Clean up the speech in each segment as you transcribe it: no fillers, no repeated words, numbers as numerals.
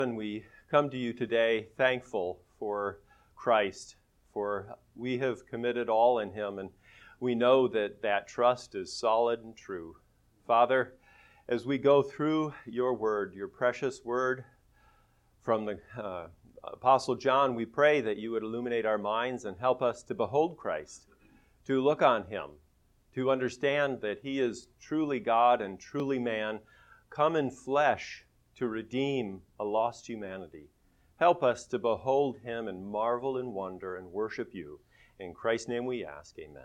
And we come to you today thankful for Christ, for we have committed all in him, and we know that that trust is solid and true. Father, as we go through your word, your precious word from the Apostle John, we pray that you would illuminate our minds and help us to behold Christ, to look on him, to understand that he is truly God and truly man, come in flesh to redeem a lost humanity. Help us to behold him and marvel and wonder and worship you. In Christ's name we ask, amen.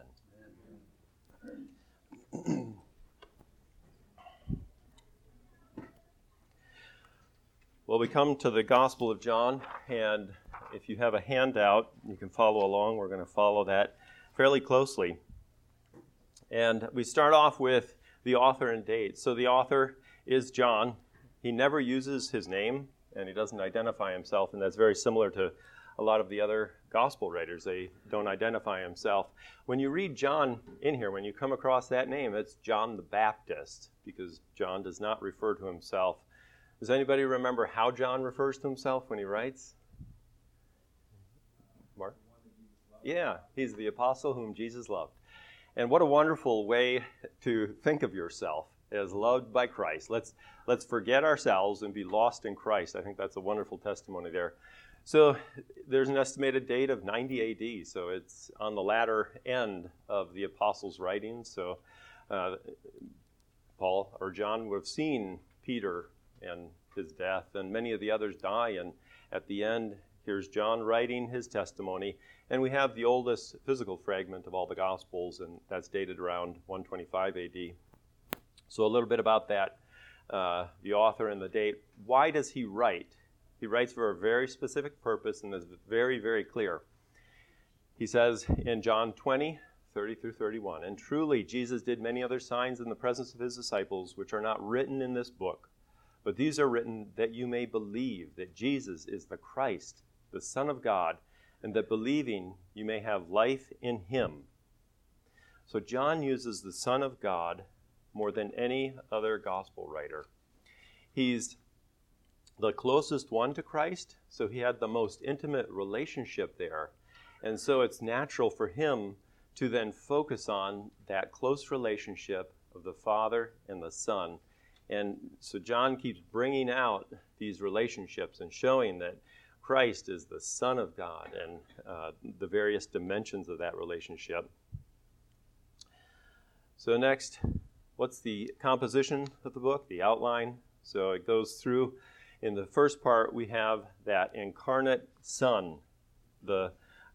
Well, we come to the Gospel of John, and if you have a handout, you can follow along. We're going to follow that fairly closely. And we start off with the author and date. So the author is John. He never uses his name, and he doesn't identify himself, and that's very similar to a lot of the other gospel writers. They don't identify himself. When you read John in here, when you come across that name, it's John the Baptist, because John does not refer to himself. Does anybody remember how John refers to himself when he writes? Mark? Yeah, he's the apostle whom Jesus loved. And what a wonderful way to think of yourself as loved by Christ. Let's forget ourselves and be lost in Christ. I think that's a wonderful testimony there. So there's an estimated date of 90 A.D., so it's on the latter end of the apostles' writings. So Paul or John would have seen Peter and his death, and many of the others die, and at the end, here's John writing his testimony, and we have the oldest physical fragment of all the Gospels, and that's dated around 125 A.D. So a little bit about that, the author and the date. Why does he write? He writes for a very specific purpose and is very, very clear. He says in John 20, 30 through 31, "And truly Jesus did many other signs in the presence of his disciples, which are not written in this book. But these are written that you may believe that Jesus is the Christ, the Son of God, and that believing you may have life in him." So John uses the Son of God more than any other gospel writer. He's the closest one to Christ, so he had the most intimate relationship there. And so it's natural for him to then focus on that close relationship of the Father and the Son. And so John keeps bringing out these relationships and showing that Christ is the Son of God and the various dimensions of that relationship. So next, what's the composition of the book, the outline? So it goes through, in the first part, we have that incarnate Son, the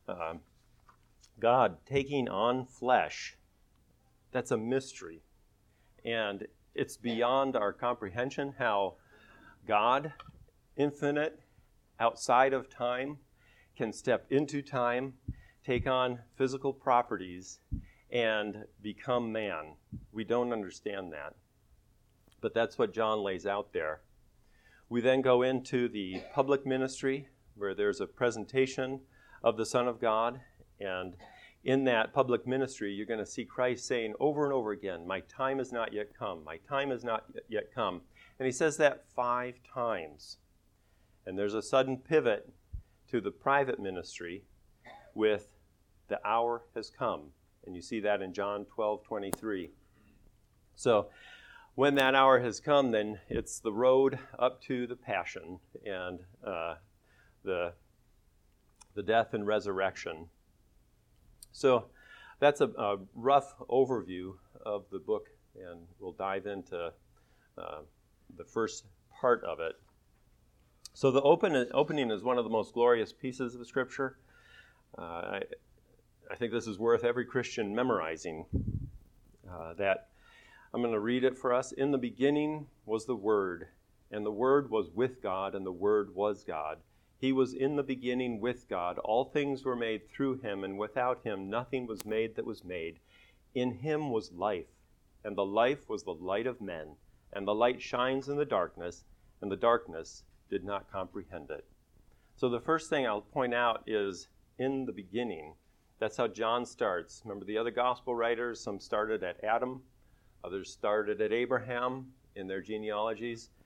God taking on flesh. That's a mystery. And it's beyond our comprehension how God, infinite, outside of time, can step into time, take on physical properties, and become man. We don't understand that. But that's what John lays out there. We then go into the public ministry, where there's a presentation of the Son of God, and in that public ministry, you're going to see Christ saying over and over again, "My time has not yet come. My time has not yet come." And he says that 5 times. And there's a sudden pivot to the private ministry with "the hour has come." And you see that in John 12:23. So when that hour has come, then it's the road up to the passion and the death and resurrection. So that's a rough overview of the book, and we'll dive into the first part of it. So the opening is one of the most glorious pieces of Scripture. I think this is worth every Christian memorizing. That I'm going to read it for us. "In the beginning was the Word, and the Word was with God, and the Word was God. He was in the beginning with God. All things were made through him, and without him nothing was made that was made. In him was life, and the life was the light of men. And the light shines in the darkness, and the darkness did not comprehend it." So the first thing I'll point out is in the beginning. That's how John starts. Remember the other gospel writers, some started at Adam, others started at Abraham in their genealogies.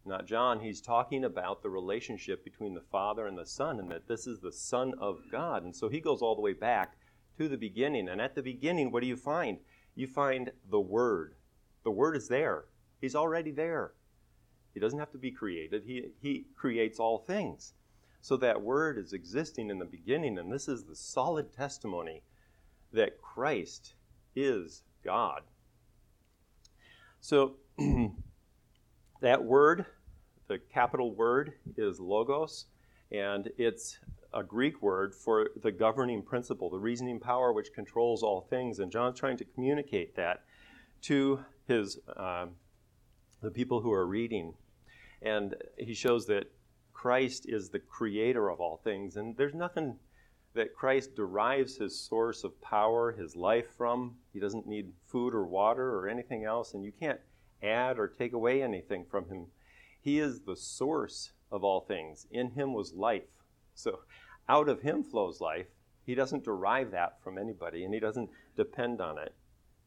not John. He's talking about the relationship between the Father and the Son, and that this is the Son of God. And so he goes all the way back to the beginning. And at the beginning, what do you find? You find the Word. The Word is there. He's already there. He doesn't have to be created. He creates all things. So that Word is existing in the beginning, and this is the solid testimony that Christ is God. So that word, the capital word, is logos, and it's a Greek word for the governing principle, the reasoning power which controls all things. And John's trying to communicate that to his the people who are reading. And he shows that Christ is the creator of all things, and there's nothing that Christ derives his source of power, his life from. He doesn't need food or water or anything else, and you can't add or take away anything from him. He is the source of all things. In him was life. So out of him flows life. He doesn't derive that from anybody, and he doesn't depend on it.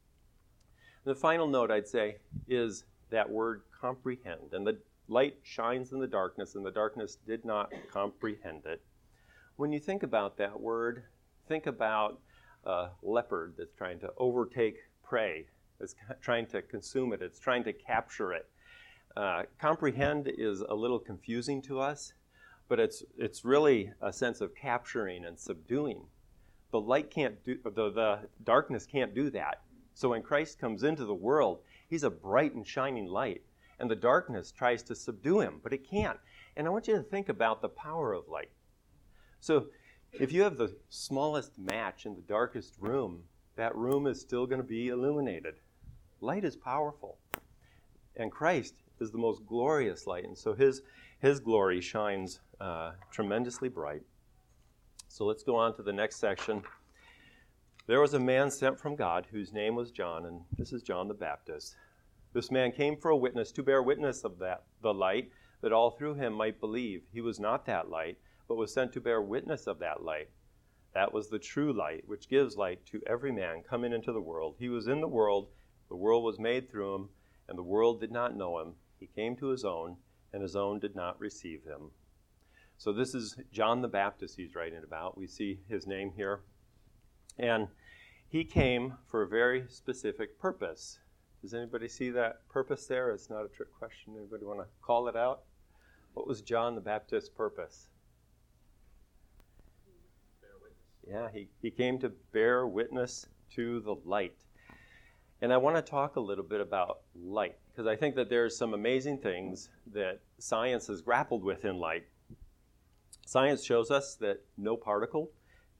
The final note, I'd say, is that word comprehend. And the light shines in the darkness, and the darkness did not comprehend it. When you think about that word, think about a leopard that's trying to overtake prey. It's trying to consume it. It's trying to capture it. Comprehend is a little confusing to us, but it's really a sense of capturing and subduing. The light can't do, the darkness can't do that. So when Christ comes into the world, he's a bright and shining light, and the darkness tries to subdue him, but it can't. And I want you to think about the power of light. So if you have the smallest match in the darkest room, that room is still going to be illuminated. Light is powerful. And Christ is the most glorious light. And so his glory shines tremendously bright. So let's go on to the next section. There was a man sent from God whose name was John, and this is John the Baptist. This man came for a witness, to bear witness of the light, that all through him might believe. He was not that light, but was sent to bear witness of that light. That was the true light, which gives light to every man coming into the world. He was in the world was made through him, and the world did not know him. He came to his own, and his own did not receive him. So this is John the Baptist he's writing about. We see his name here. And he came for a very specific purpose. Does anybody see that purpose there? It's not a trick question. Anybody want to call it out? What was John the Baptist's purpose? Yeah, he came to bear witness to the light. And I want to talk a little bit about light, because I think that there's some amazing things that science has grappled with in light. Science shows us that no particle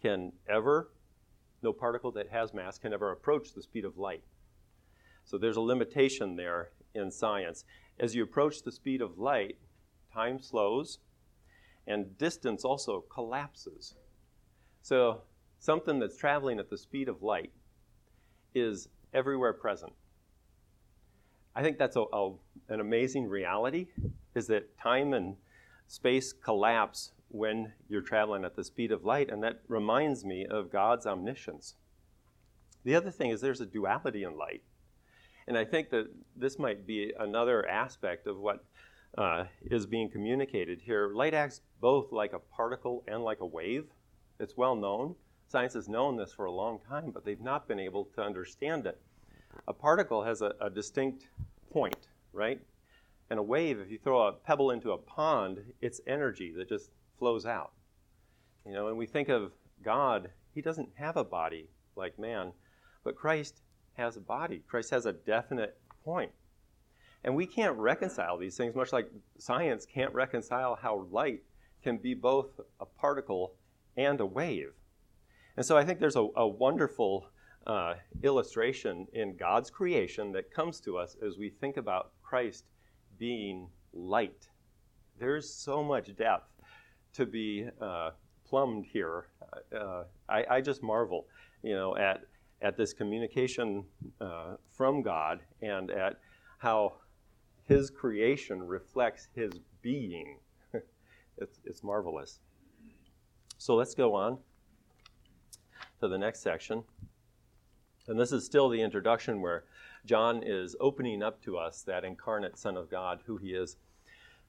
that has mass can ever approach the speed of light. So there's a limitation there in science. As you approach the speed of light, time slows, and distance also collapses. So something that's traveling at the speed of light is everywhere present. I think that's an amazing reality, is that time and space collapse when you're traveling at the speed of light, and that reminds me of God's omniscience. The other thing is there's a duality in light, and I think that this might be another aspect of what is being communicated here. Light acts both like a particle and like a wave. It's well known. Science has known this for a long time, but they've not been able to understand it. A particle has a distinct point, right? And a wave, if you throw a pebble into a pond, it's energy that just flows out. You know, and we think of God, he doesn't have a body like man, but Christ has a body. Christ has a definite point. And we can't reconcile these things, much like science can't reconcile how light can be both a particle and a wave. And so I think there's a wonderful illustration in God's creation that comes to us as we think about Christ being light. There's so much depth to be plumbed here. I just marvel, at this communication from God, and at how his creation reflects his being. It's marvelous. So let's go on to the next section. And this is still the introduction where John is opening up to us that incarnate Son of God, who he is.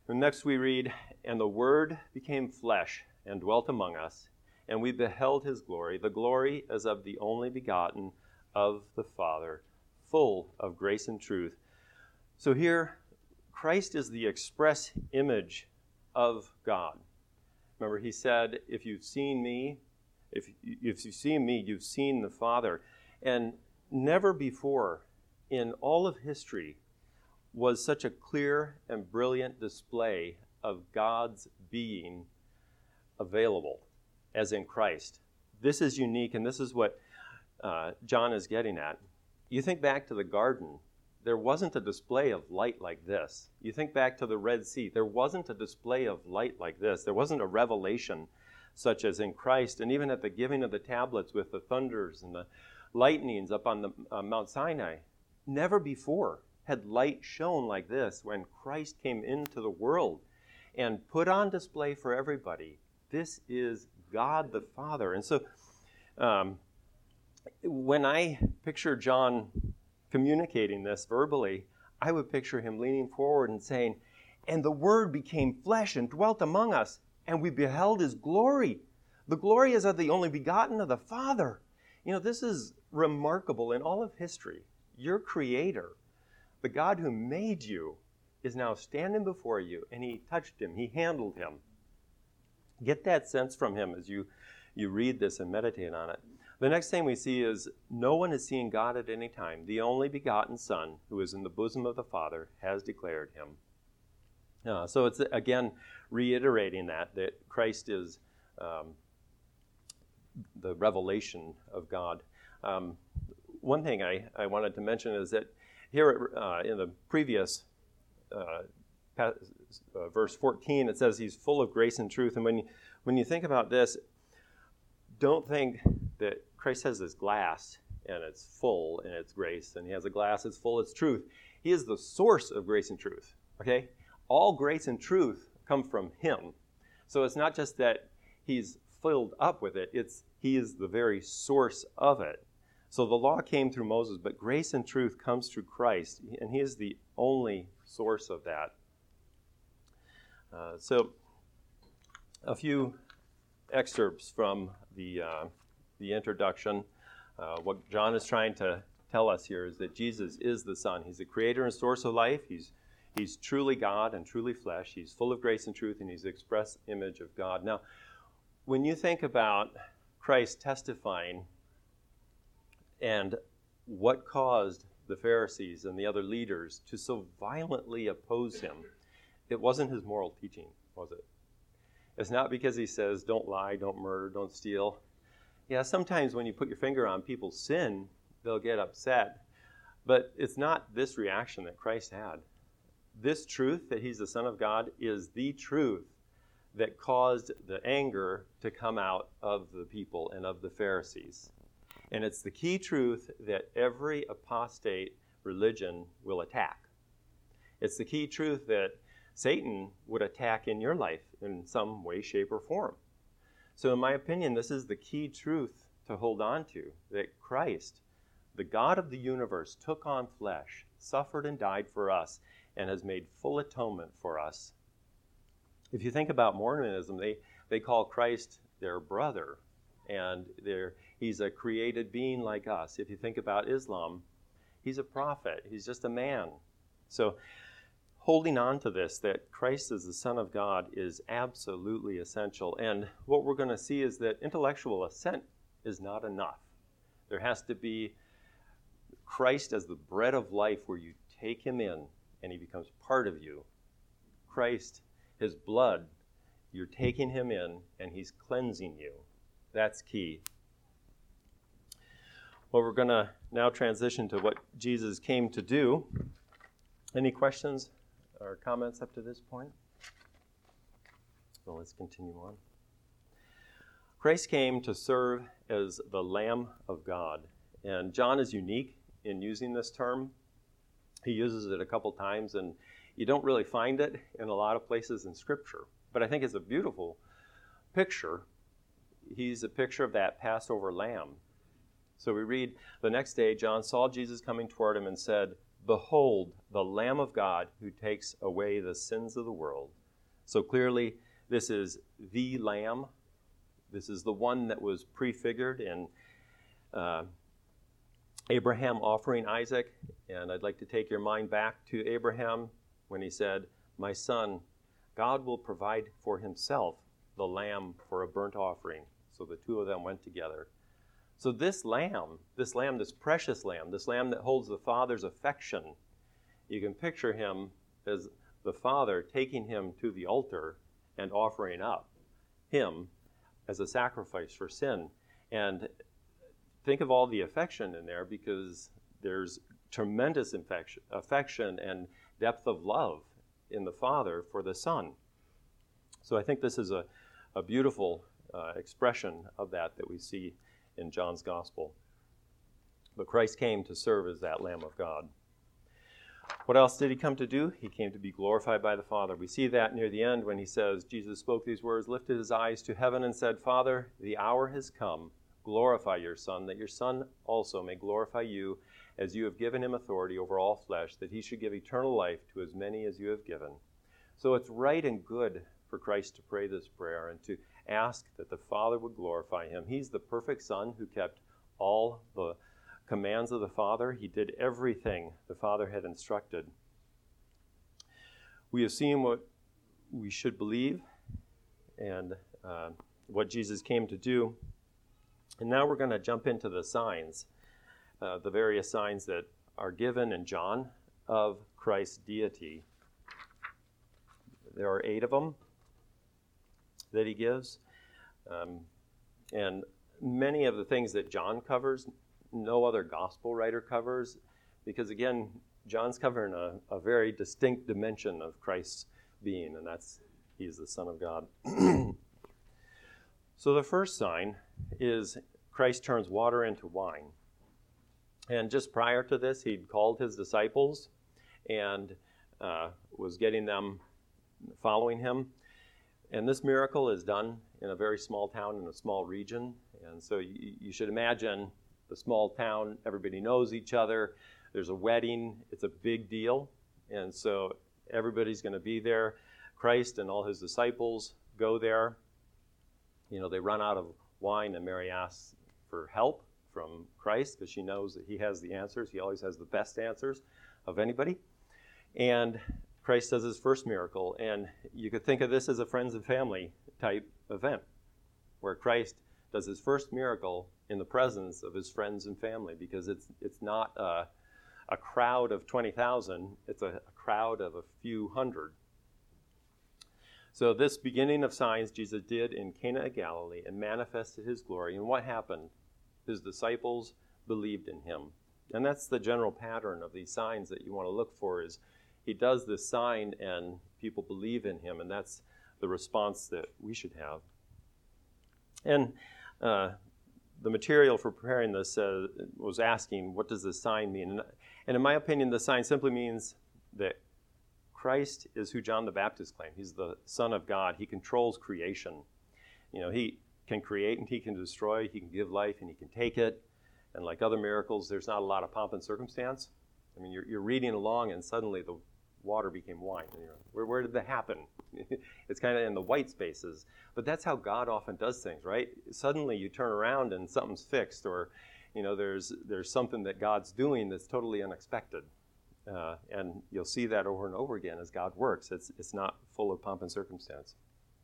And next we read, "And the Word became flesh and dwelt among us, and we beheld his glory, the glory as of the only begotten of the Father, full of grace and truth." So here, Christ is the express image of God. Remember, he said, if you've seen me, if you've seen me, you've seen the Father. And never before in all of history was such a clear and brilliant display of God's being available as in Christ. This is unique, and this is what John is getting at. You think back to the garden, there wasn't a display of light like this. You think back to the Red Sea, there wasn't a display of light like this. There wasn't a revelation such as in Christ. And even at the giving of the tablets with the thunders and the lightnings up on the Mount Sinai, never before had light shone like this when Christ came into the world and put on display for everybody. This is God the Father. And so when I picture John communicating this verbally, I would picture him leaning forward and saying, "And the Word became flesh and dwelt among us, and we beheld his glory. The glory is of the only begotten of the Father." You know, this is remarkable in all of history. Your Creator, the God who made you, is now standing before you, and he touched him, he handled him. Get that sense from him as you read this and meditate on it. The next thing we see is no one has seen God at any time. The only begotten Son, who is in the bosom of the Father, has declared him. So it's, again, reiterating that Christ is the revelation of God. One thing I wanted to mention is that here in the previous verse 14, it says he's full of grace and truth. And when you think about this, don't think that Christ has this glass and it's full and it's grace, and he has a glass that's full, it's truth. He is the source of grace and truth, okay? All grace and truth come from him. So it's not just that he's filled up with it, he is the very source of it. So the law came through Moses, but grace and truth comes through Christ, and he is the only source of that. So a few excerpts from the introduction. What John is trying to tell us here is that Jesus is the Son. He's the creator and source of life. He's truly God and truly flesh. He's full of grace and truth, and he's the express image of God. Now, when you think about Christ testifying and what caused the Pharisees and the other leaders to so violently oppose him, it wasn't his moral teaching, was it? It's not because he says, don't lie, don't murder, don't steal. Yeah, sometimes when you put your finger on people's sin, they'll get upset. But it's not this reaction that Christ had. This truth that he's the Son of God is the truth that caused the anger to come out of the people and of the Pharisees. And it's the key truth that every apostate religion will attack. It's the key truth that Satan would attack in your life in some way, shape, or form. So in my opinion, this is the key truth to hold on to, that Christ, the God of the universe, took on flesh, suffered and died for us, and has made full atonement for us. If you think about Mormonism, they call Christ their brother, and he's a created being like us. If you think about Islam, he's a prophet. He's just a man. So holding on to this, that Christ is the Son of God, is absolutely essential. And what we're going to see is that intellectual assent is not enough. There has to be Christ as the bread of life, where you take him in and he becomes part of you. Christ, his blood, you're taking him in and he's cleansing you. That's key. Well, we're going to now transition to what Jesus came to do. Any questions or comments up to this point? Well, let's continue on. Christ came to serve as the Lamb of God. And John is unique in using this term. He uses it a couple times, and you don't really find it in a lot of places in Scripture. But I think it's a beautiful picture. He's a picture of that Passover lamb. So we read, the next day John saw Jesus coming toward him and said, Behold, the Lamb of God who takes away the sins of the world. So clearly, this is the Lamb. This is the one that was prefigured in Abraham offering Isaac. And I'd like to take your mind back to Abraham when he said, "My son, God will provide for himself the lamb for a burnt offering." So the two of them went together. So this lamb, this precious lamb, this lamb that holds the Father's affection, you can picture him as the Father taking him to the altar and offering up him as a sacrifice for sin. And think of all the affection in there, because there's tremendous affection and depth of love in the Father for the Son. So I think this is a beautiful expression of that we see in John's Gospel. But Christ came to serve as that Lamb of God. What else did he come to do? He came to be glorified by the Father. We see that near the end when he says, Jesus spoke these words, lifted his eyes to heaven and said, "Father, the hour has come. Glorify your Son, that your Son also may glorify you, as you have given him authority over all flesh, that he should give eternal life to as many as you have given." So it's right and good for Christ to pray this prayer and to ask that the Father would glorify him. He's the perfect Son who kept all the commands of the Father. He did everything the Father had instructed. We have seen what we should believe and what Jesus came to do. And now we're going to jump into the signs, the various signs that are given in John of Christ's deity. There are 8 of them that he gives. And many of the things that John covers, no other gospel writer covers, because again, John's covering a very distinct dimension of Christ's being, and that's he's the Son of God. So the first sign is Christ turns water into wine. And just prior to this, he'd called his disciples and was getting them following him. And this miracle is done in a very small town in a small region. And so you should imagine the small town, everybody knows each other. There's a wedding. It's a big deal. And so everybody's going to be there. Christ and all his disciples go there. You know, they run out of wine, and Mary asks for help from Christ because she knows that he has the answers. He always has the best answers of anybody. And Christ does his first miracle, and you could think of this as a friends and family type event where Christ does his first miracle in the presence of his friends and family, because it's not a crowd of 20,000, it's a crowd of a few hundred. So this beginning of signs Jesus did in Cana of Galilee and manifested his glory. And what happened? His disciples believed in him. And that's the general pattern of these signs that you want to look for, is he does this sign and people believe in him, and that's the response that we should have. And the material for preparing this was asking, what does this sign mean? And in my opinion, the sign simply means that Christ is who John the Baptist claimed. He's the Son of God. He controls creation. You know, he can create and he can destroy. He can give life and he can take it. And like other miracles, there's not a lot of pomp and circumstance. I mean, you're reading along and suddenly the water became wine. And where did that happen? It's kind of in the white spaces. But that's how God often does things, right? Suddenly you turn around and something's fixed, or you know, there's something that God's doing that's totally unexpected. And you'll see that over and over again as God works. It's not full of pomp and circumstance.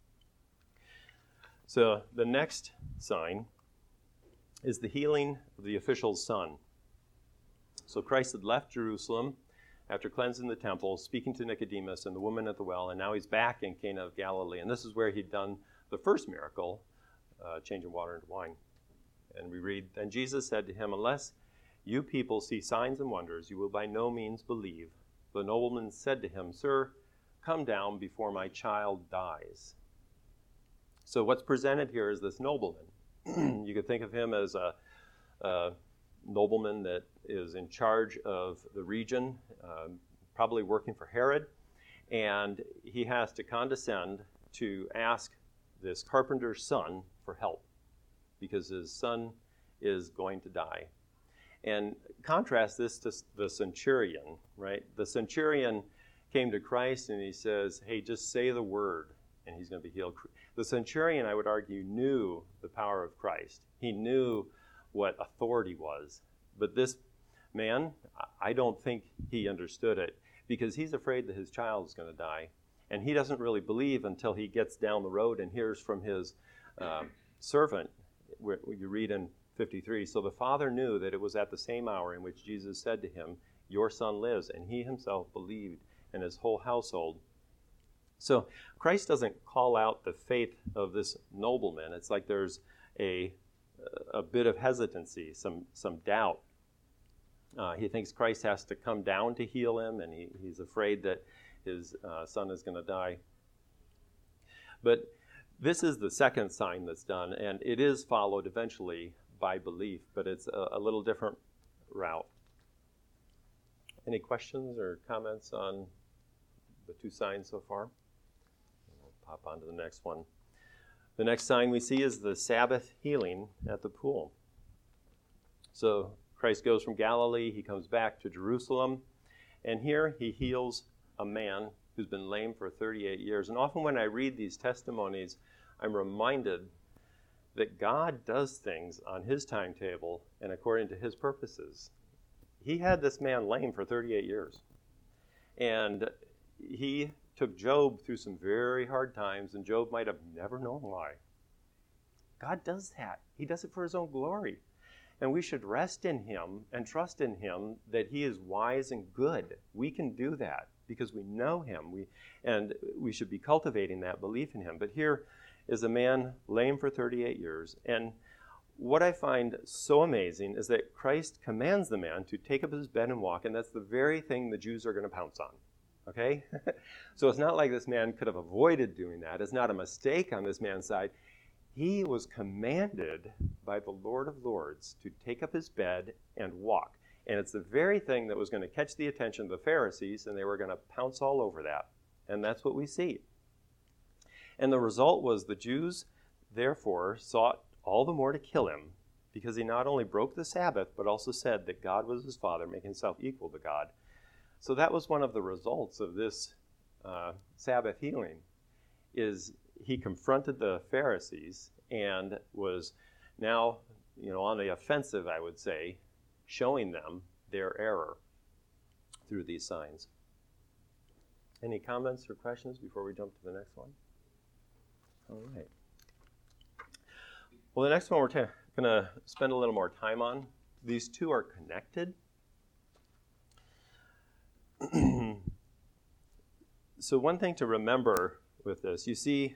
So the next sign is the healing of the official's son. So Christ had left Jerusalem after cleansing the temple, speaking to Nicodemus and the woman at the well, and now he's back in Cana of Galilee. And this is where he'd done the first miracle, changing water into wine. And we read, "Then Jesus said to him, 'Unless you people see signs and wonders, you will by no means believe.' The nobleman said to him, 'Sir, come down before my child dies.'" So what's presented here is this nobleman. You could think of him as a nobleman that is in charge of the region, probably working for Herod, and he has to condescend to ask this carpenter's son for help because his son is going to die. And contrast this to the centurion, right? The centurion came to Christ and he says, hey, just say the word and he's going to be healed. The centurion, I would argue, knew the power of Christ. He knew what authority was. But this man, I don't think he understood it because he's afraid that his child is going to die. And he doesn't really believe until he gets down the road and hears from his servant, where you read in 53. So the father knew that it was at the same hour in which Jesus said to him, your son lives. And he himself believed, and his whole household. So Christ doesn't call out the faith of this nobleman. It's like there's a bit of hesitancy, some doubt. He thinks Christ has to come down to heal him, and he's afraid that his son is going to die. But this is the second sign that's done, and it is followed eventually by belief, but it's a little different route. Any questions or comments on the two signs so far? We'll pop on to the next one. The next sign we see is the Sabbath healing at the pool. So Christ goes from Galilee, he comes back to Jerusalem, and here he heals a man who's been lame for 38 years. And often when I read these testimonies, I'm reminded that God does things on his timetable and according to his purposes. He had this man lame for 38 years. And he took Job through some very hard times, and Job might have never known why. God does that. He does it for his own glory. And we should rest in him and trust in him that he is wise and good. We can do that because we know him. And we should be cultivating that belief in him. But here is a man lame for 38 years. And what I find so amazing is that Christ commands the man to take up his bed and walk, and that's the very thing the Jews are going to pounce on. Okay? So it's not like this man could have avoided doing that. It's not a mistake on this man's side. He was commanded by the Lord of Lords to take up his bed and walk. And it's the very thing that was going to catch the attention of the Pharisees, and they were going to pounce all over that. And that's what we see. And the result was the Jews, therefore, sought all the more to kill him, because he not only broke the Sabbath, but also said that God was his Father, making himself equal to God. So that was one of the results of this Sabbath healing, is he confronted the Pharisees and was now, on the offensive, I would say, showing them their error through these signs. Any comments or questions before we jump to the next one? All right. Well, the next one we're going to spend a little more time on. These two are connected. So one thing to remember with this, you see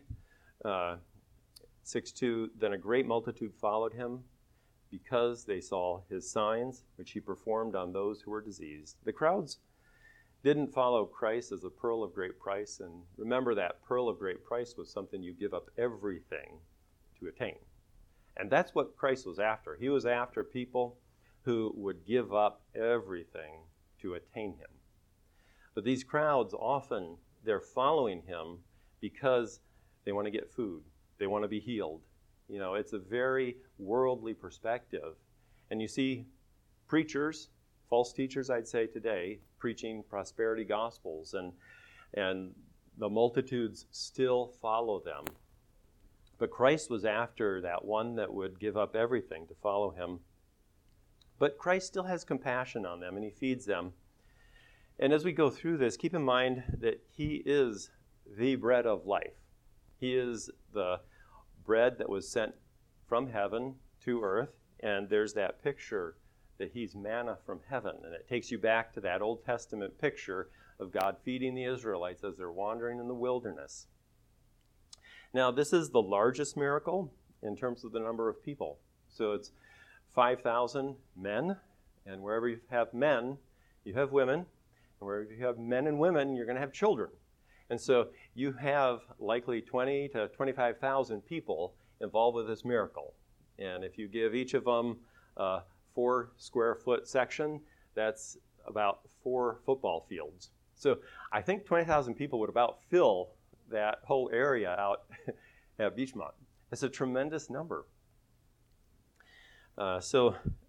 6:2, then a great multitude followed him because they saw his signs, which he performed on those who were diseased. The crowds didn't follow Christ as a pearl of great price, and remember that pearl of great price was something you give up everything to attain. And that's what Christ was after. He was after people who would give up everything to attain him. But these crowds often, they're following him because they want to get food. They want to be healed. It's a very worldly perspective. And you see preachers, false teachers I'd say today, preaching prosperity gospels, and the multitudes still follow them. But Christ was after that one that would give up everything to follow him. But Christ still has compassion on them, and he feeds them. And as we go through this, keep in mind that he is the bread of life. He is the bread that was sent from heaven to earth, and there's that picture that he's manna from heaven. And it takes you back to that Old Testament picture of God feeding the Israelites as they're wandering in the wilderness. Now, this is the largest miracle in terms of the number of people. So it's 5,000 men, and wherever you have men, you have women. And wherever you have men and women, you're going to have children. And so you have likely 20 to 25,000 people involved with this miracle. And if you give each of them a 4 square foot section, that's about 4 football fields. So I think 20,000 people would about fill that whole area out at Beechmont. It's a tremendous number. So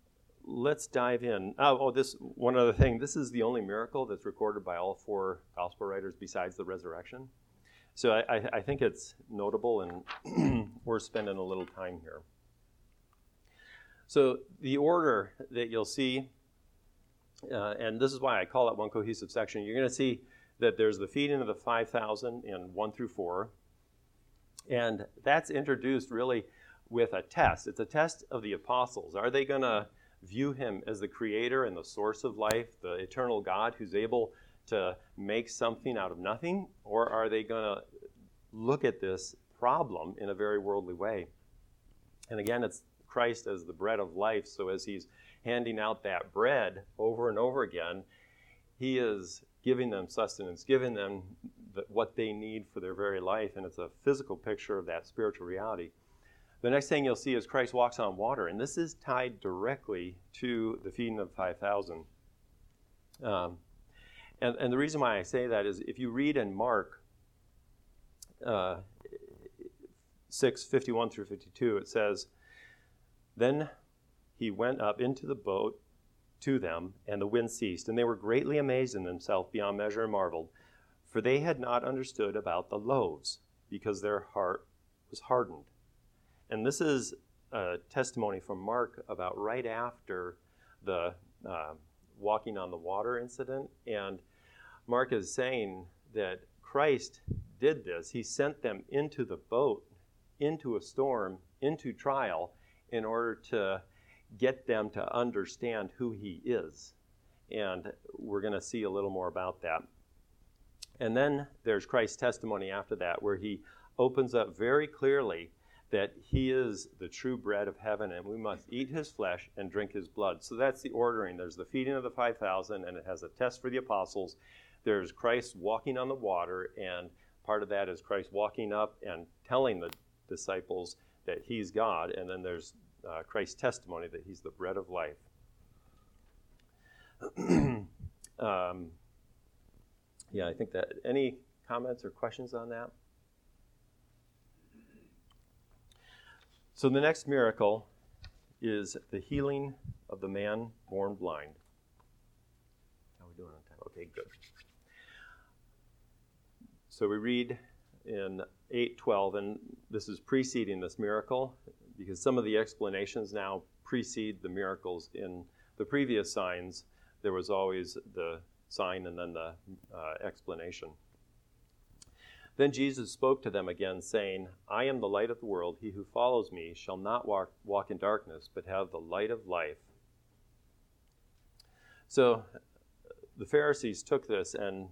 let's dive in. This one other thing. This is the only miracle that's recorded by all four gospel writers besides the resurrection. So I think it's notable, and we're spending a little time here. So the order that you'll see, and this is why I call it one cohesive section, you're going to see that there's the feeding of the 5,000 in 1 through 4. And that's introduced really with a test. It's a test of the apostles. Are they going to view him as the creator and the source of life, the eternal God who's able to make something out of nothing? Or are they going to look at this problem in a very worldly way? And again, it's Christ as the bread of life. So as he's handing out that bread over and over again, he is giving them sustenance, giving them what they need for their very life. And it's a physical picture of that spiritual reality. The next thing you'll see is Christ walks on water. And this is tied directly to the feeding of 5,000. And the reason why I say that is if you read in Mark 6:51 through 52, it says, "Then he went up into the boat to them, and the wind ceased. And they were greatly amazed in themselves beyond measure and marveled, for they had not understood about the loaves, because their heart was hardened." And this is a testimony from Mark about right after the walking on the water incident. And Mark is saying that Christ did this. He sent them into the boat, into a storm, into trial, in order to get them to understand who he is. And we're going to see a little more about that. And then there's Christ's testimony after that, where he opens up very clearly that he is the true bread of heaven, and we must eat his flesh and drink his blood. So that's the ordering. There's the feeding of the 5,000, and it has a test for the apostles. There's Christ walking on the water, and part of that is Christ walking up and telling the disciples that he's God. And then there's Christ's testimony that he's the bread of life. I think that. Any comments or questions on that? So the next miracle is the healing of the man born blind. How are we doing on time? Okay, good. So we read in 8:12, and this is preceding this miracle, because some of the explanations now precede the miracles. In the previous signs, there was always the sign and then the explanation. "Then Jesus spoke to them again, saying, 'I am the light of the world. He who follows me shall not walk in darkness, but have the light of life.'" So the Pharisees took this and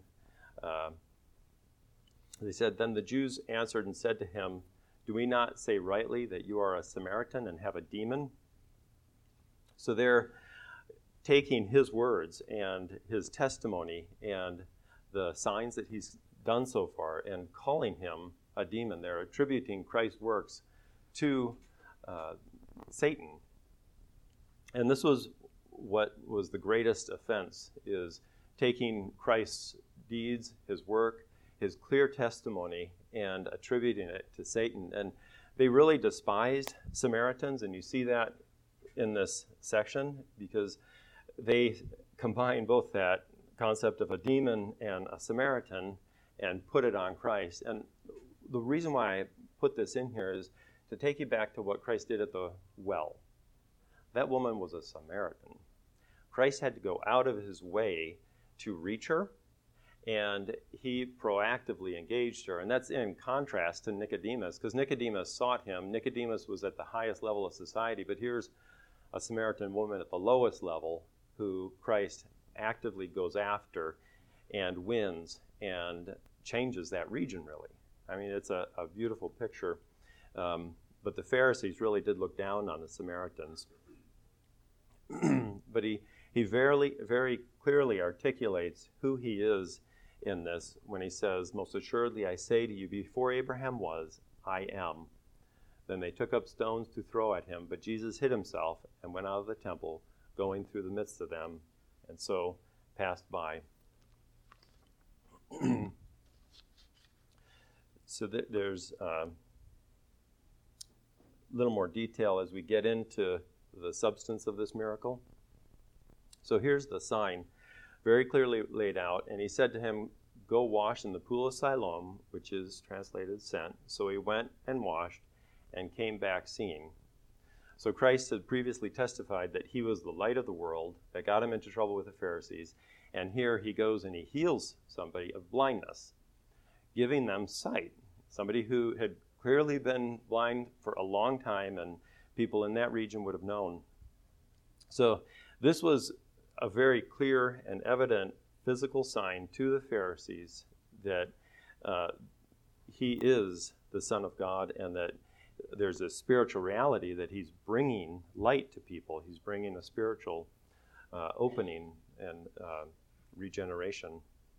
they said, "Then the Jews answered and said to him, 'Do we not say rightly that you are a Samaritan and have a demon?'" So they're taking his words and his testimony and the signs that he's done so far and calling him a demon. They're attributing Christ's works to Satan. And this was what was the greatest offense, is taking Christ's deeds, his work, his clear testimony, and attributing it to Satan. And they really despised Samaritans, and you see that in this section, because they combine both that concept of a demon and a Samaritan and put it on Christ. And the reason why I put this in here is to take you back to what Christ did at the well. That woman was a Samaritan. Christ had to go out of his way to reach her, and he proactively engaged her. And that's in contrast to Nicodemus, because Nicodemus sought him. Nicodemus was at the highest level of society, but here's a Samaritan woman at the lowest level who Christ actively goes after and wins and changes that region, really. I mean, it's a beautiful picture. But the Pharisees really did look down on the Samaritans. But he very clearly articulates who he is in this when he says, "Most assuredly I say to you, before Abraham was, I am." Then they took up stones to throw at him, but Jesus hid himself and went out of the temple, going through the midst of them, and so passed by. So there's a little more detail as we get into the substance of this miracle. So here's the sign, very clearly laid out. And he said to him, go wash in the pool of Siloam, which is translated sent. So he went and washed and came back seeing. So Christ had previously testified that he was the light of the world that got him into trouble with the Pharisees. And here he goes and he heals somebody of blindness, giving them sight. Somebody who had clearly been blind for a long time, and people in that region would have known. So this was a very clear and evident physical sign to the Pharisees that he is the Son of God, and that there's a spiritual reality that he's bringing light to people. He's bringing a spiritual opening and regeneration.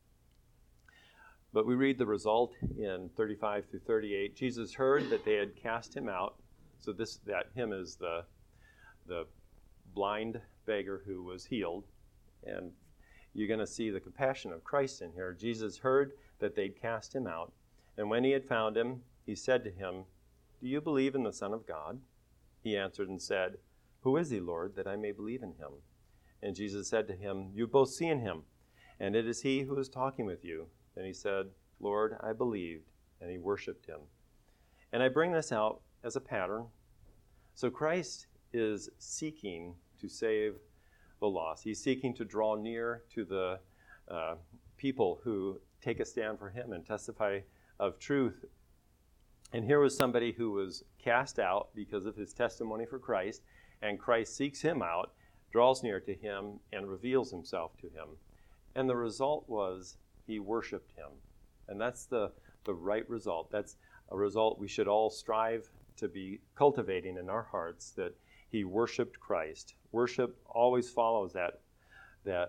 But we read the result in 35 through 38. Jesus heard that they had cast him out. So that him is the blind beggar who was healed. And you're going to see the compassion of Christ in here. Jesus heard that they'd cast him out. And when he had found him, he said to him, do you believe in the Son of God? He answered and said, who is he, Lord, that I may believe in him? And Jesus said to him, you've both seen him, and it is he who is talking with you. And he said, Lord, I believed, and he worshiped him. And I bring this out as a pattern. So Christ is seeking to save the lost. He's seeking to draw near to the people who take a stand for him and testify of truth. And here was somebody who was cast out because of his testimony for Christ, and Christ seeks him out, draws near to him, and reveals himself to him. And the result was he worshiped him. And that's the right result. That's a result we should all strive to be cultivating in our hearts, that he worshiped Christ. Worship always follows the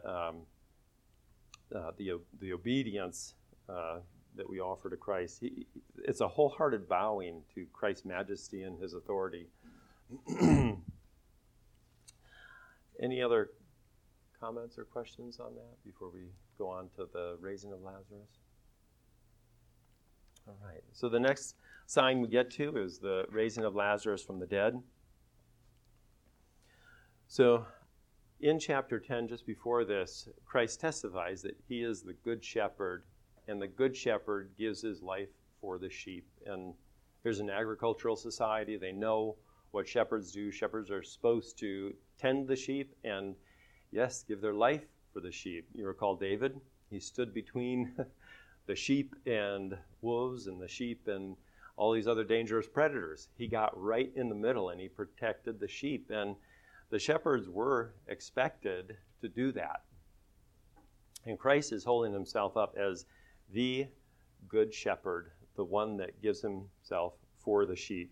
obedience that we offer to Christ. It's a wholehearted bowing to Christ's majesty and his authority. Any other comments or questions on that before we go on to the raising of Lazarus? All right. So the next sign we get to is the raising of Lazarus from the dead. So in chapter 10, just before this, Christ testifies that he is the good shepherd, and the good shepherd gives his life for the sheep. And there's an agricultural society. They know what shepherds do. Shepherds are supposed to tend the sheep and, yes, give their life for the sheep. You recall David? He stood between the sheep and wolves, and the sheep and all these other dangerous predators. He got right in the middle, and he protected the sheep. And the shepherds were expected to do that. And Christ is holding himself up as the good shepherd, the one that gives himself for the sheep.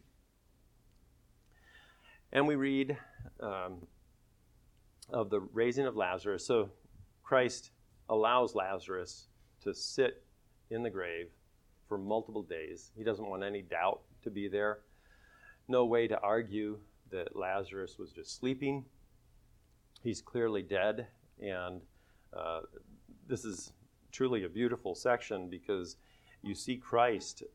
And we read of the raising of Lazarus. So Christ allows Lazarus to sit in the grave for multiple days. He doesn't want any doubt to be there. No way to argue that Lazarus was just sleeping. He's clearly dead. And this is truly a beautiful section, because you see Christ,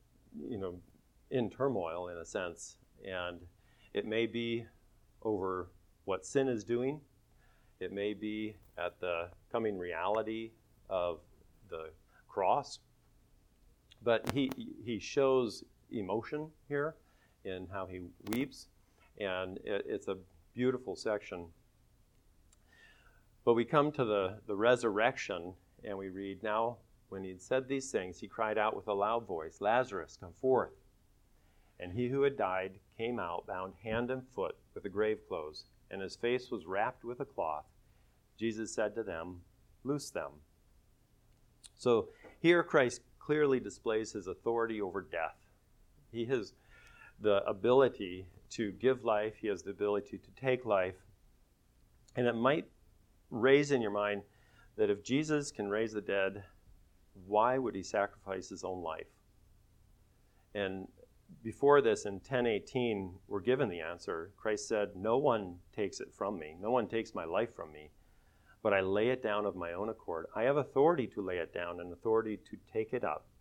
in turmoil in a sense. And it may be over what sin is doing. It may be at the coming reality of the cross. But he shows emotion here in how he weeps. And it's a beautiful section. But we come to the resurrection, and we read, now when he had said these things, he cried out with a loud voice, Lazarus, come forth. And he who had died came out, bound hand and foot with the grave clothes, and his face was wrapped with a cloth. Jesus said to them, loose them. So here Christ clearly displays his authority over death. He has the ability to give life. He has the ability to take life. And it might raise in your mind that if Jesus can raise the dead, why would he sacrifice his own life? And before this, in 10:18, we're given the answer. Christ said, no one takes it from me. No one takes my life from me, but I lay it down of my own accord. I have authority to lay it down and authority to take it up.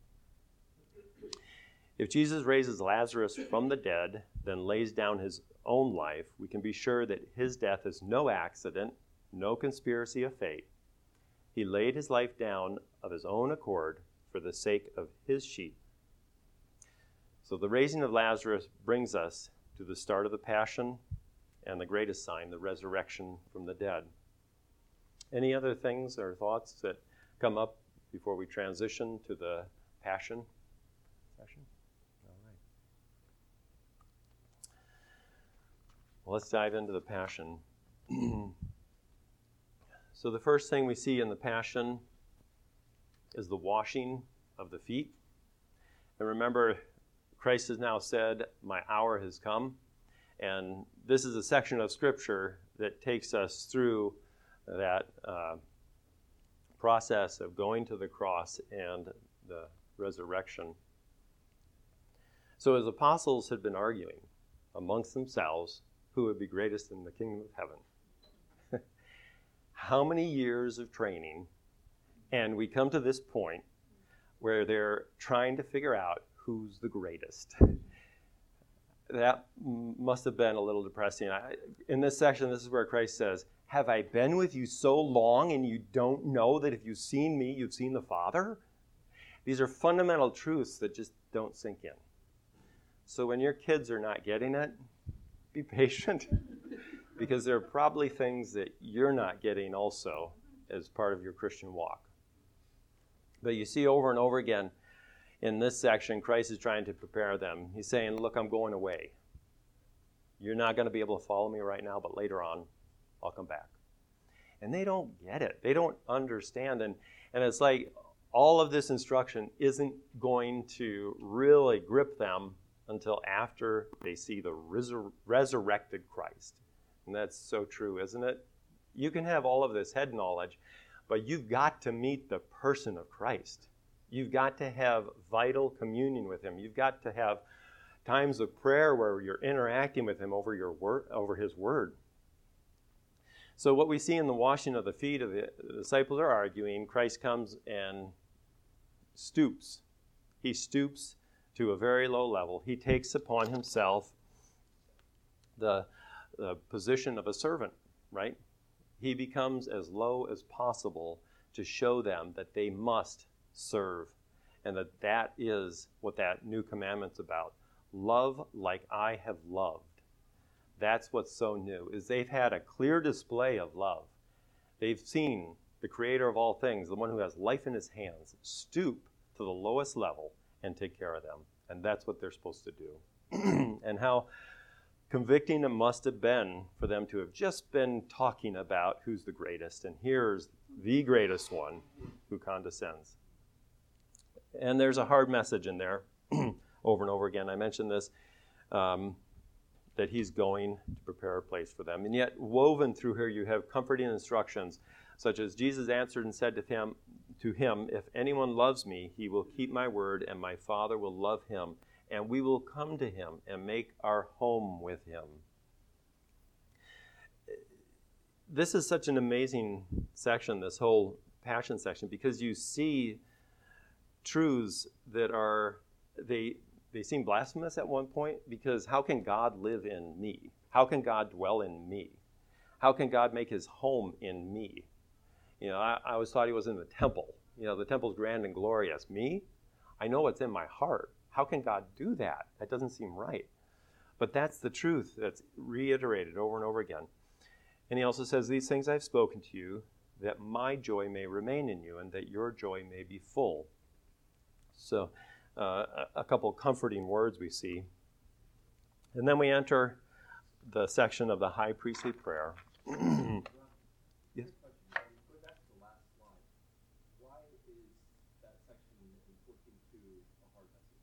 If Jesus raises Lazarus from the dead, then lays down his own life, we can be sure that his death is no accident. no conspiracy of fate. He laid his life down of his own accord for the sake of his sheep. So the raising of Lazarus brings us to the start of the passion and the greatest sign, the resurrection from the dead. Any other things or thoughts that come up before we transition to the passion session? All right. Well, let's dive into the passion. So the first thing we see in the passion is the washing of the feet. And remember, Christ has now said, my hour has come. And this is a section of Scripture that takes us through that process of going to the cross and the resurrection. So as apostles had been arguing amongst themselves who would be greatest in the kingdom of heaven, how many years of training, and we come to this point where they're trying to figure out who's the greatest. That must have been a little depressing. In this section, this is where Christ says, have I been with you so long and you don't know that if you've seen me, you've seen the Father? These are fundamental truths that just don't sink in. So when your kids are not getting it, be patient. Because there are probably things that you're not getting also as part of your Christian walk. But you see over and over again in this section, Christ is trying to prepare them. He's saying, look, I'm going away. You're not going to be able to follow me right now, but later on, I'll come back. And they don't get it. They don't understand. And it's like all of this instruction isn't going to really grip them until after they see the resurrected Christ. And that's so true, isn't it? You can have all of this head knowledge, but you've got to meet the person of Christ. You've got to have vital communion with him. You've got to have times of prayer where you're interacting with him over his word. So what we see in the washing of the feet of the disciples are arguing, Christ comes and stoops. He stoops to a very low level. He takes upon himself the position of a servant, right? He becomes as low as possible to show them that they must serve, and that is what that new commandment's about. Love like I have loved. That's what's so new, is they've had a clear display of love. They've seen the creator of all things, the one who has life in his hands, stoop to the lowest level and take care of them. And that's what they're supposed to do. And how convicting it must have been for them to have just been talking about who's the greatest, and here's the greatest one who condescends. And there's a hard message in there over and over again. I mentioned this, that he's going to prepare a place for them. And yet woven through here you have comforting instructions, such as Jesus answered and said to him, if anyone loves me, he will keep my word, and my Father will love him, and we will come to him and make our home with him. This is such an amazing section, this whole passion section, because you see truths that are, they seem blasphemous at one point, because how can God live in me? How can God dwell in me? How can God make his home in me? You know, I always thought he was in the temple. You know, the temple's grand and glorious. Me? I know what's in my heart. How can God do that? That doesn't seem right. But that's the truth that's reiterated over and over again. And he also says, these things I've spoken to you, that my joy may remain in you, and that your joy may be full. So, a couple comforting words we see. And then we enter the section of the high priestly prayer. Yes? Going back to the last slide, why is that section inflicting to a hard message?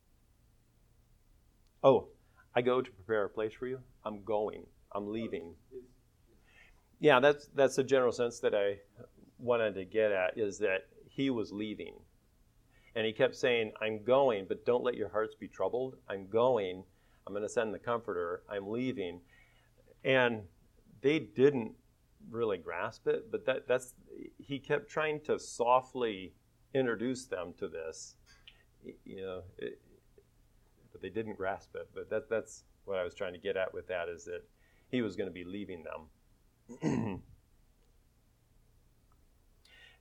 Oh, I go to prepare a place for you. I'm going. I'm leaving. Yeah, that's the general sense that I wanted to get at, is that he was leaving. And he kept saying, I'm going, but don't let your hearts be troubled. I'm going. I'm going to send the Comforter. I'm leaving. And they didn't really grasp it, but that's he kept trying to softly introduce them to this, but they didn't grasp it. But that's what I was trying to get at with that, is that he was going to be leaving them.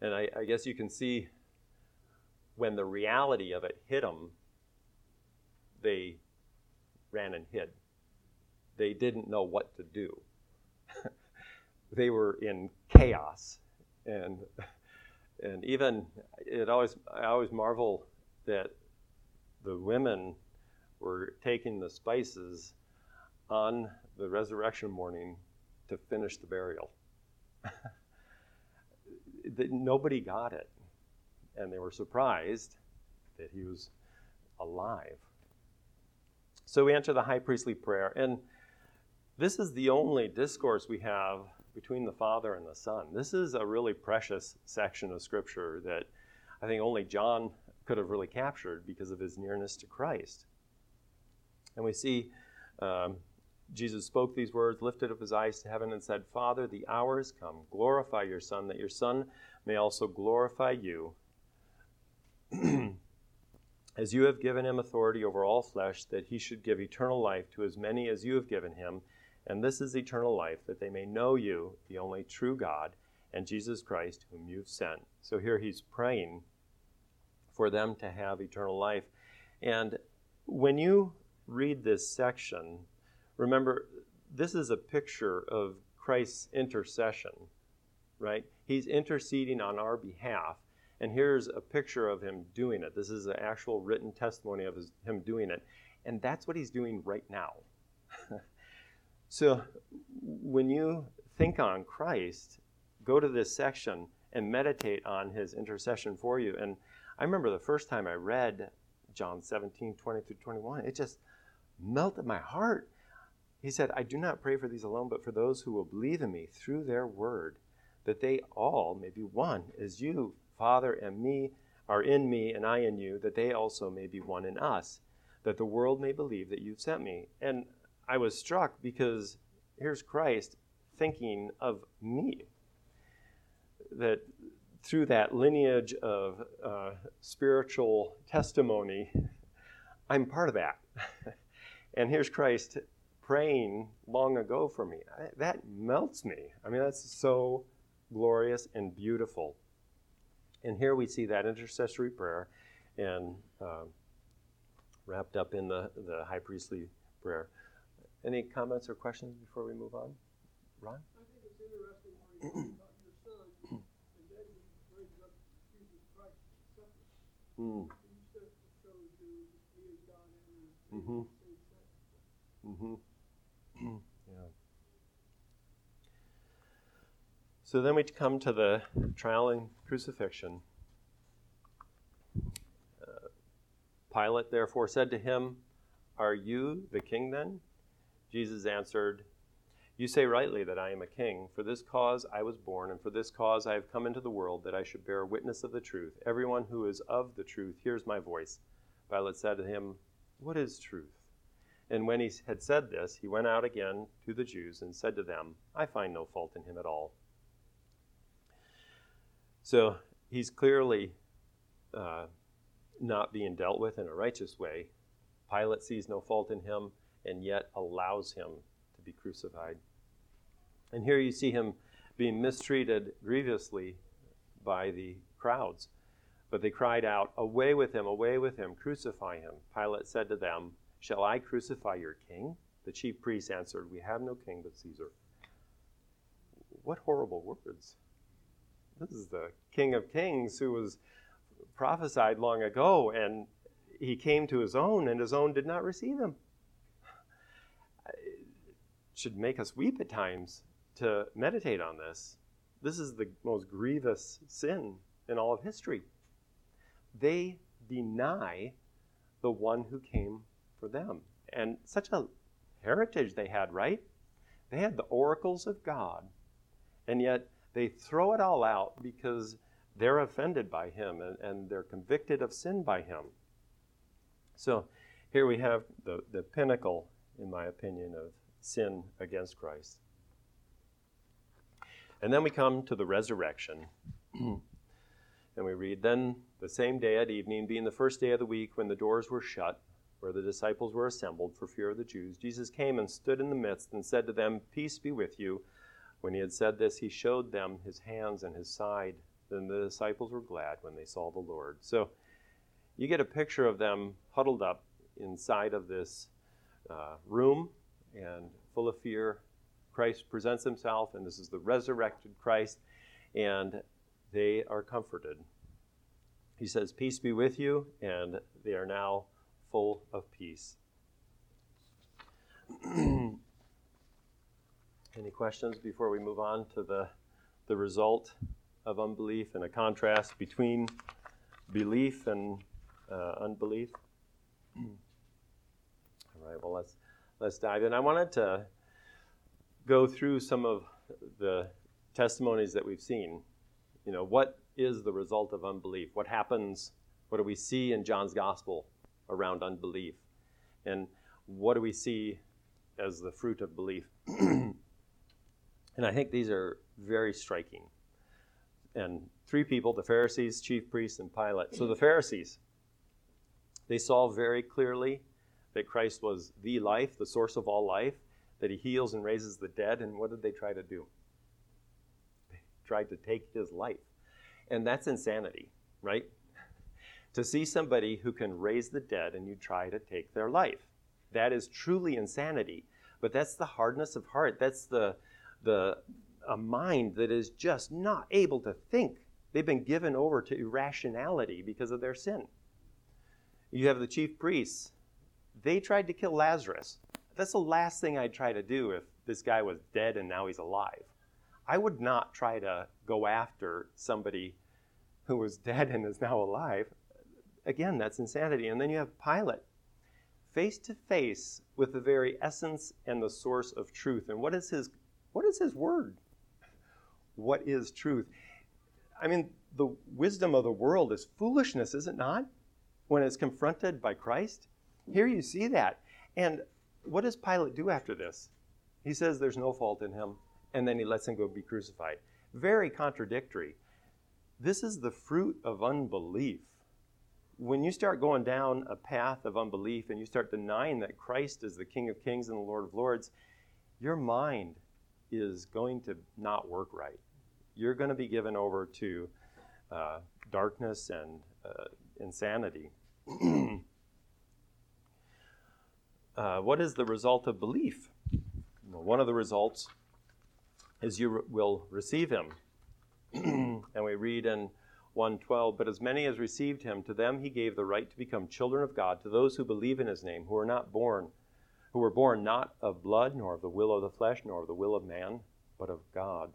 And I guess you can see when the reality of it hit them, they ran and hid. They didn't know what to do. They were in chaos. And even, I always marvel that the women were taking the spices on the resurrection morning to finish the burial. Nobody got it. And they were surprised that he was alive. So we enter the high priestly prayer. And this is the only discourse we have between the Father and the Son. This is a really precious section of Scripture that I think only John could have really captured because of his nearness to Christ. And we see Jesus spoke these words, lifted up his eyes to heaven and said, Father, the hour has come. Glorify your Son, that your Son may also glorify you. As you have given him authority over all flesh, that he should give eternal life to as many as you have given him. And this is eternal life, that they may know you, the only true God, and Jesus Christ, whom you've sent. So here he's praying for them to have eternal life. And when you read this section, remember, this is a picture of Christ's intercession, right? He's interceding on our behalf. And here's a picture of him doing it. This is an actual written testimony of him doing it. And that's what he's doing right now. So when you think on Christ, go to this section and meditate on his intercession for you. And I remember the first time I read John 17, 20 through 21, it just melted my heart. He said, I do not pray for these alone, but for those who will believe in me through their word, that they all may be one, as you, Father, and me are in me, and I in you, that they also may be one in us, that the world may believe that you've sent me. And I was struck because here's Christ thinking of me, that through that lineage of spiritual testimony, I'm part of that. And here's Christ praying long ago for me. That melts me. I mean, that's so glorious and beautiful. And here we see that intercessory prayer and wrapped up in the high priestly prayer. Any comments or questions before we move on? Ron? I think it's interesting how you talk about your son, and then he brings up Jesus Christ separate. Mm. He shows you he is God and Mm-hmm. mm-hmm. Yeah. So then we come to the trial and crucifixion. Pilate therefore said to him, Are you the king then? Jesus answered, You say rightly that I am a king. For this cause I was born, and for this cause I have come into the world, that I should bear witness of the truth. Everyone who is of the truth hears my voice. Pilate said to him, What is truth? And when he had said this, he went out again to the Jews and said to them, I find no fault in him at all. So he's clearly not being dealt with in a righteous way. Pilate sees no fault in him and yet allows him to be crucified. And here you see him being mistreated grievously by the crowds. But they cried out, away with him, crucify him. Pilate said to them, Shall I crucify your king? The chief priests answered, We have no king but Caesar. What horrible words. This is the King of Kings who was prophesied long ago, and he came to his own, and his own did not receive him. It should make us weep at times to meditate on this. This is the most grievous sin in all of history. They deny the one who came for them. And such a heritage they had, right? They had the oracles of God, and yet they throw it all out because they're offended by him and they're convicted of sin by him. So here we have the pinnacle, in my opinion, of sin against Christ. And then we come to the resurrection. And we read, Then the same day at evening, being the first day of the week, when the doors were shut, where the disciples were assembled for fear of the Jews, Jesus came and stood in the midst and said to them, Peace be with you. When he had said this, he showed them his hands and his side. Then the disciples were glad when they saw the Lord. So you get a picture of them huddled up inside of this room and full of fear. Christ presents himself, and this is the resurrected Christ, and they are comforted. He says, "Peace be with you," and they are now full of peace. Any questions before we move on to the result of unbelief and a contrast between belief and unbelief? All right, well, let's dive in. I wanted to go through some of the testimonies that we've seen. What is the result of unbelief? What happens? What do we see in John's gospel around unbelief? And what do we see as the fruit of belief? And I think these are very striking. And three people, the Pharisees, chief priests, and Pilate. So the Pharisees, they saw very clearly that Christ was the life, the source of all life, that he heals and raises the dead. And what did they try to do? They tried to take his life. And that's insanity, right? To see somebody who can raise the dead and you try to take their life. That is truly insanity. But that's the hardness of heart. That's a mind that is just not able to think. They've been given over to irrationality because of their sin. You have the chief priests. They tried to kill Lazarus. That's the last thing I'd try to do if this guy was dead and now he's alive. I would not try to go after somebody who was dead and is now alive. Again, that's insanity. And then you have Pilate, face to face with the very essence and the source of truth. And what is his word? What is truth? I mean, the wisdom of the world is foolishness, is it not? When it's confronted by Christ. Here you see that. And what does Pilate do after this? He says there's no fault in him, and then he lets him go be crucified. Very contradictory. This is the fruit of unbelief. When you start going down a path of unbelief and you start denying that Christ is the King of Kings and the Lord of Lords, your mind is going to not work right. You're going to be given over to darkness and insanity. What is the result of belief? Well, one of the results is you will receive him. And we read in 1:12, "But as many as received him, to them he gave the right to become children of God, to those who believe in his name, who were born not of blood, nor of the will of the flesh, nor of the will of man, but of God."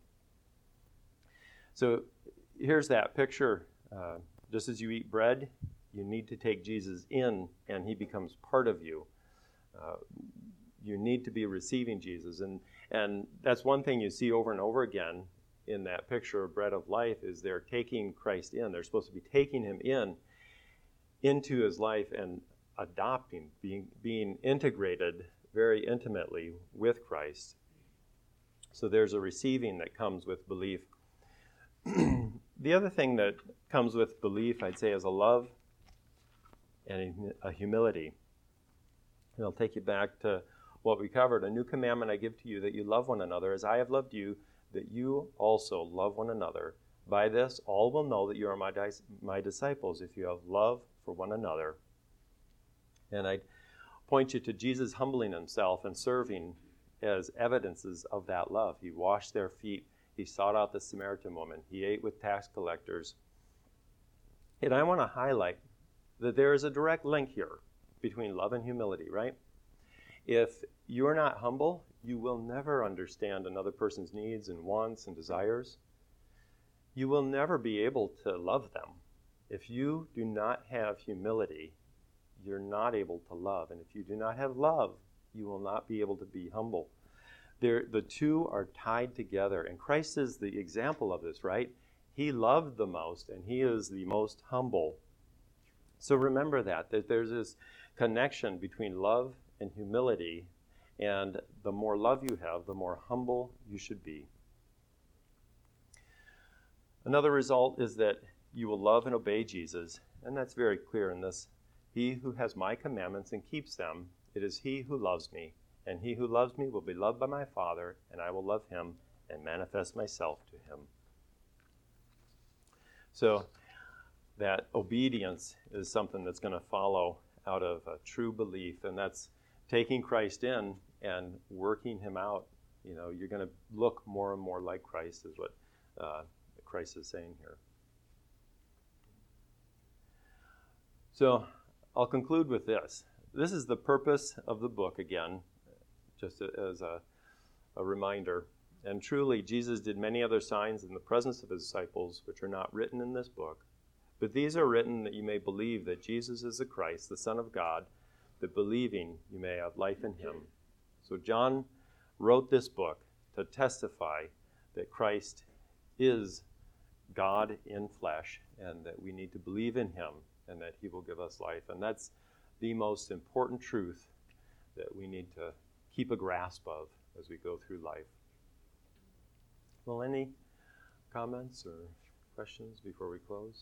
So here's that picture. Just as you eat bread, you need to take Jesus in, and he becomes part of you. You need to be receiving Jesus. And that's one thing you see over and over again in that picture of bread of life, is they're taking Christ in. They're supposed to be taking him into his life and adopting, being integrated very intimately with Christ. So there's a receiving that comes with belief. The other thing that comes with belief, I'd say, is a love and a humility. And I'll take you back to what we covered. "A new commandment I give to you, that you love one another as I have loved you, that you also love one another. By this, all will know that you are my disciples, if you have love for one another." And I point you to Jesus humbling himself and serving as evidences of that love. He washed their feet. He sought out the Samaritan woman. He ate with tax collectors. And I want to highlight that there is a direct link here between love and humility, right? If you're not humble, you will never understand another person's needs and wants and desires. You will never be able to love them. If you do not have humility, you're not able to love. And if you do not have love, you will not be able to be humble. The two are tied together. And Christ is the example of this, right? He loved the most, and he is the most humble. So remember that there's this connection between love and humility. And the more love you have, the more humble you should be. Another result is that you will love and obey Jesus. And that's very clear in this. "He who has my commandments and keeps them, it is he who loves me. And he who loves me will be loved by my Father, and I will love him and manifest myself to him." So that obedience is something that's going to follow out of a true belief, and that's taking Christ in and working him out. You know, you're going to look more and more like Christ, is what Christ is saying here. So I'll conclude with this. This is the purpose of the book, again, just as a reminder. And truly, Jesus did many other signs in the presence of his disciples, which are not written in this book. But these are written that you may believe that Jesus is the Christ, the Son of God, that believing you may have life in him. So John wrote this book to testify that Christ is God in flesh, and that we need to believe in him, and that he will give us life. And that's the most important truth that we need to keep a grasp of as we go through life. Well, any comments or questions before we close?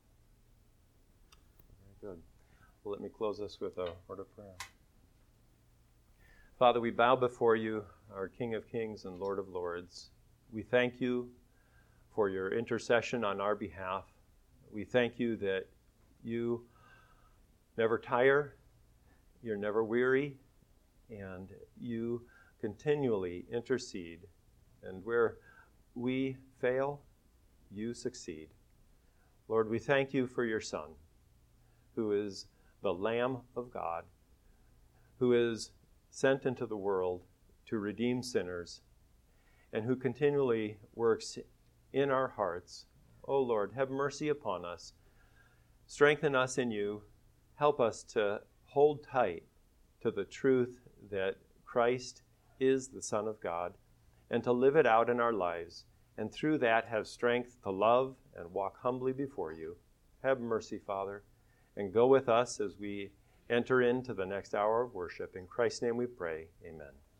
Very good. Well, let me close this with a word of prayer. Father, we bow before you, our King of Kings and Lord of Lords. We thank you for your intercession on our behalf. We thank you that you never tire, you're never weary, and you continually intercede. And where we fail, you succeed. Lord, we thank you for your Son, who is the Lamb of God, who is sent into the world to redeem sinners, and who continually works in our hearts. Oh Lord, have mercy upon us. Strengthen us in you. Help us to hold tight to the truth that Christ is the Son of God, and to live it out in our lives, and through that have strength to love and walk humbly before you. Have mercy, Father, and go with us as we enter into the next hour of worship. In Christ's name we pray, amen.